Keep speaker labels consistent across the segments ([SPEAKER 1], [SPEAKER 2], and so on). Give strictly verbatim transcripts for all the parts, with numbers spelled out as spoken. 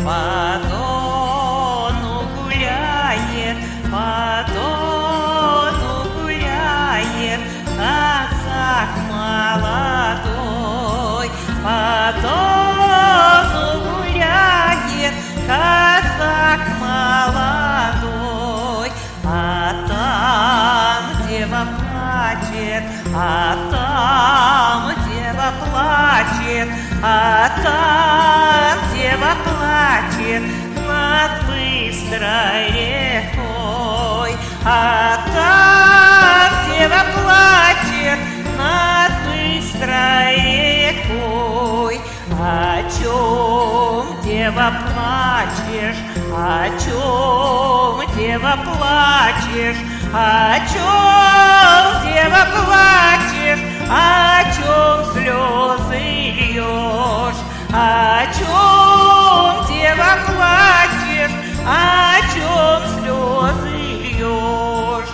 [SPEAKER 1] по Дону гуляет, по Дону гуляет казак молодой, по Дону гуляет казак молодой, а там дева плачет, а там дева плачет, а там дева плачет над быстрой рекой, а там дева плачет над быстрой рекой. О чем, дева, плачешь? О чем, дева, плачешь? О чем, дева, плачешь? О чем слезы льешь? О чем, дева, плачешь? О чем слезы льешь?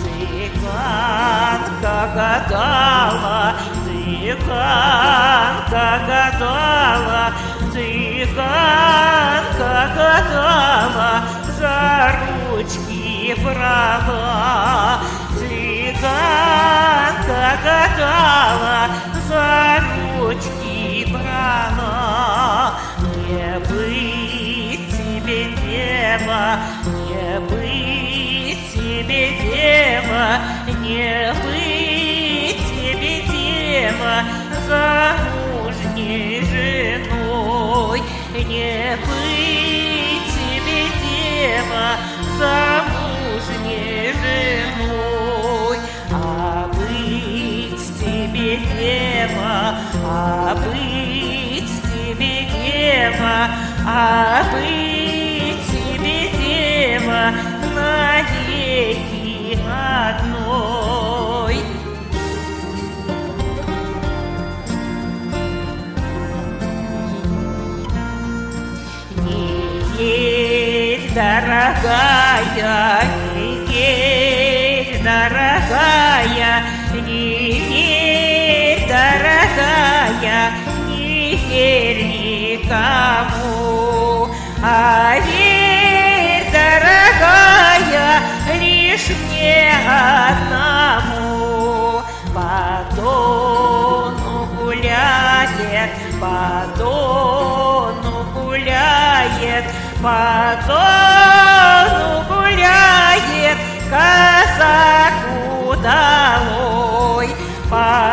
[SPEAKER 1] Цыганка гадала, цыганка гадала, цыганка гадала, за ручки брала, цыганка гадала, за ручки брала. Не быть тебе, дева, не быть тебе, дева, не быть тебе, дева, замужней женой, не быть тебе, дева, замужней женой, а быть тебе, дева, а быть тебе, дева, а быть тебе, дева, навеки одной. Недель, дорогая, недель, дорогая, недель, дорогая, недель никому, а верь, дорогая, лишь мне одному. По Дону гуляет, по Дону гуляет, по Дону гуляет казак удалой, по